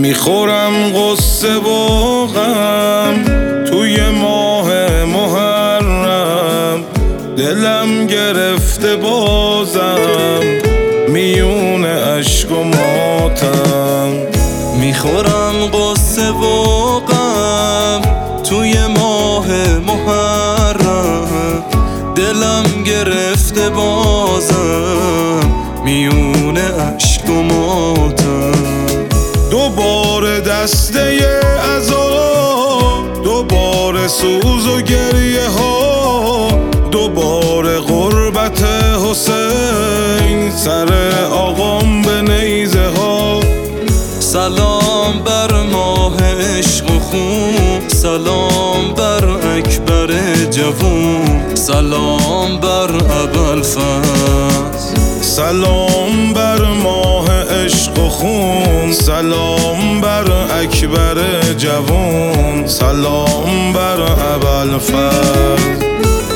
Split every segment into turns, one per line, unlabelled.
میخورم غصه و غم توی ماه محرم، دلم گرفته بازم میون اشک و ماتم.
میخورم غصه و غم توی ماه محرم، دلم گرفته بازم میون اشک و ماتم.
دوباره دسته عذاب، دوباره سوز و گریه ها، دوباره غربت حسین سر آقام به نیزه ها.
سلام بر ماه عشق و خون، سلام بر اکبر جوون، سلام بر ابوالفضل.
سلام بر ماه عشق و خون، سلام بر اکبر جوون، سلام بر ابوالفضل.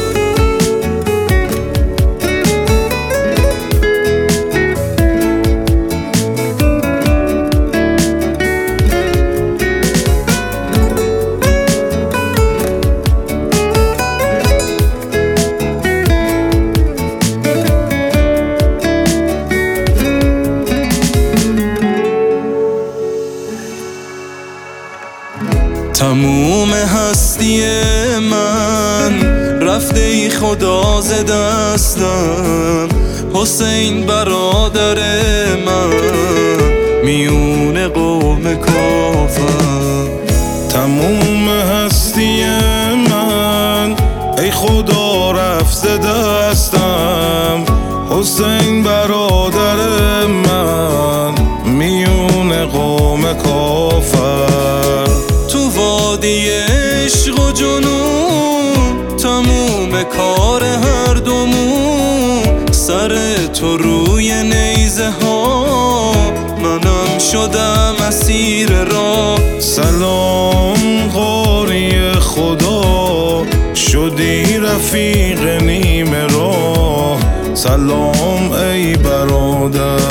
تموم هستی من رفته ای خدا ز دستم، حسین برادر من میون قوم کافر.
تموم هستی من ای خدا رفت ز دستم، حسین برادر من میون قوم کافر.
تو وادی عشق و جنون تموم کار هر دومون، سر تو روی نیزه ها منم شدم اسیر راه.
سلام قاری خدا شدی رفیق نیم راه، سلام ای برادر.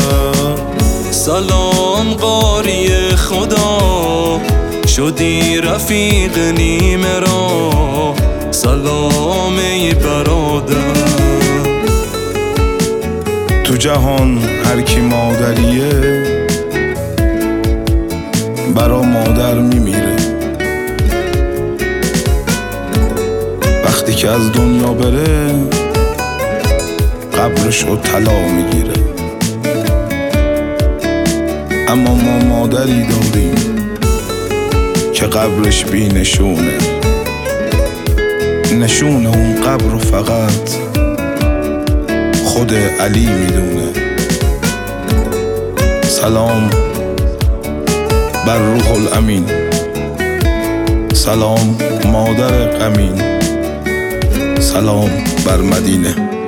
سلام قاری خدا شدی رفیق نیم راه، سلام ای برادر.
تو جهان هر کی مادریه برا مادر میمیره، وقتی که از دنیا بره قبرشو طلا میگیره. اما ما مادری داریم که قبرش بی نشونه، نشون اون قبر رو فقط خود علی میدونه. سلام بر روح الامین، سلام مادر غمین، سلام بر مدینه.